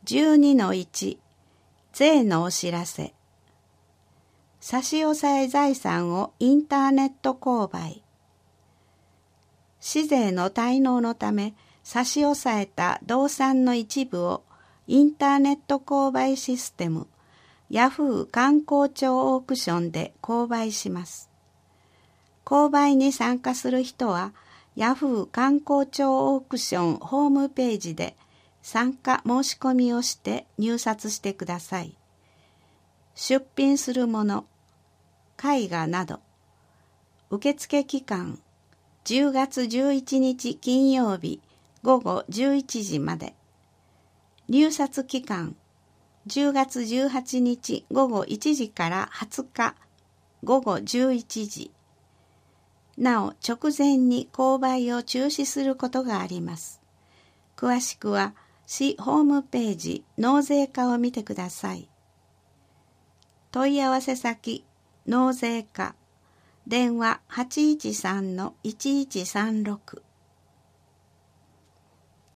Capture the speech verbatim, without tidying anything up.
じゅうにのいち 税のお知らせ。差し押さえ財産をインターネット購買。市税の滞納のため差し押さえた動産の一部をインターネット購買システムヤフー観光庁オークションで購買します。購買に参加する人はヤフー観光庁オークションホームページで参加申し込みをして入札してください。出品するもの、絵画など。受付期間じゅうがつじゅういちにち金曜日ごごじゅういちじまで。入札期間じゅうがつじゅうはちにちごごいちじからはつかごごじゅういちじ。なお直前に購買を中止することがあります。詳しくは市ホームページ納税課を見てください。問い合わせ先納税課電話 はちいちさんのいちいちさんろく